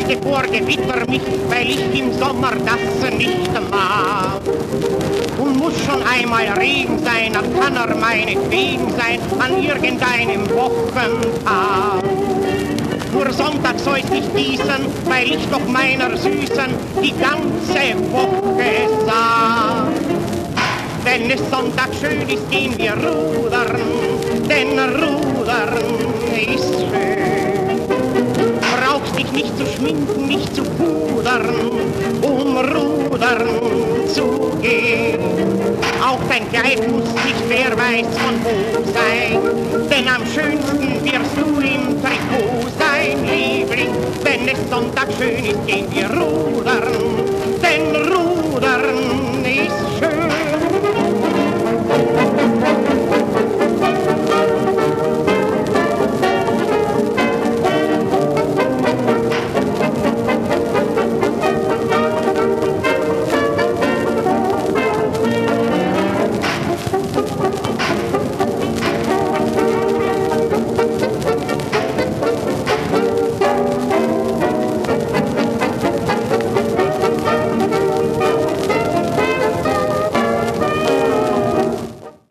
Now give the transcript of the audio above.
fürchte vor Gewitter mich, weil ich im Sommer das nicht mag. Und muss schon einmal Regen sein, dann kann meinetwegen sein, an irgendeinem Wochentag. Nur Sonntag soll's nicht gießen, weil ich doch meiner Süßen die ganze Woche sah. Wenn es Sonntag schön ist, gehen wir rudern, denn Rudern ist schön. Brauchst dich nicht zu schminken, nicht zu pudern, um rudern zu gehen. Auch dein Kleid muss nicht wer weiß von wo sein, denn am schönsten wirst du im Trikot sein, Liebling. Wenn es Sonntag schön ist, gehen wir rudern.